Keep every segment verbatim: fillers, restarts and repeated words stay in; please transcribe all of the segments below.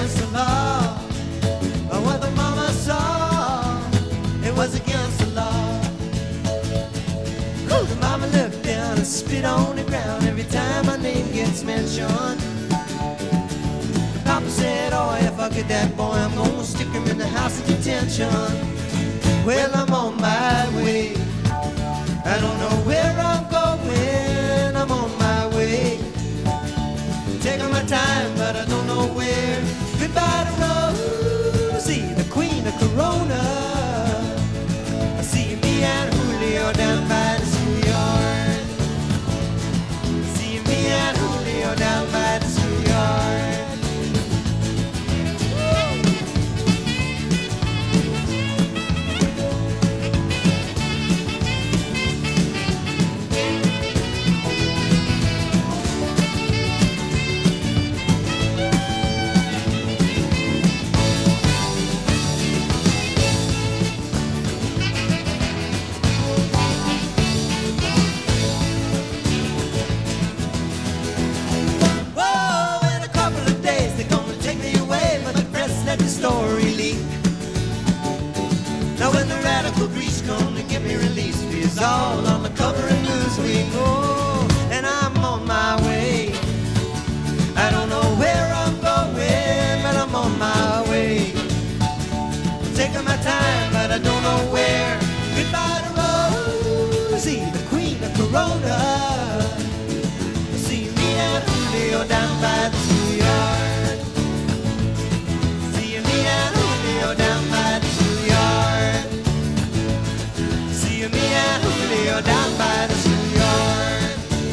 against the law. But what the mama saw, it was against the law. Ooh, the mama looked down and spit on the ground every time my name gets mentioned. The papa said, oh, if I get that boy, I'm gonna stick him in the house of detention. Well, I'm on my way. I don't know where I'm going. I'm on my way. Taking my time, but I don't know where. Goodbye to Rosie, the queen of Corona. I see me and Julio down by the schoolyard. See me and Julio down by the schoolyard. Story leak. Now when the radical Greece come to get me released, it's all on the cover of Newsweek. Oh, and I'm on my way. I don't know where I'm going, but I'm on my way. I'm taking my time, but I don't know where. Goodbye to Rosie, the queen of Corona. See me and Julio down by the schoolyard. Down by the schoolyard. See me and Julio down by the schoolyard.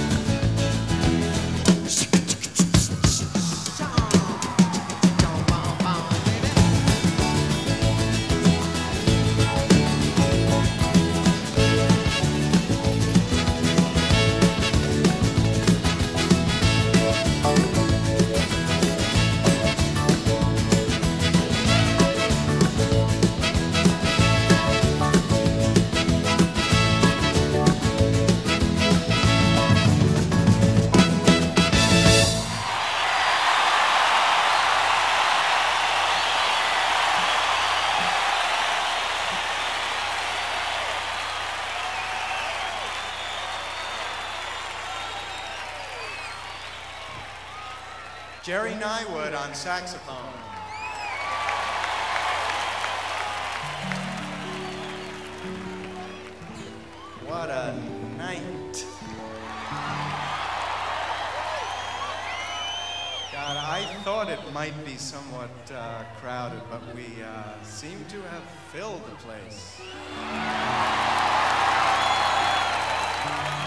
Jerry Nywood on saxophone. What a night. God, I thought it might be somewhat uh, crowded, but we uh, seem to have filled the place.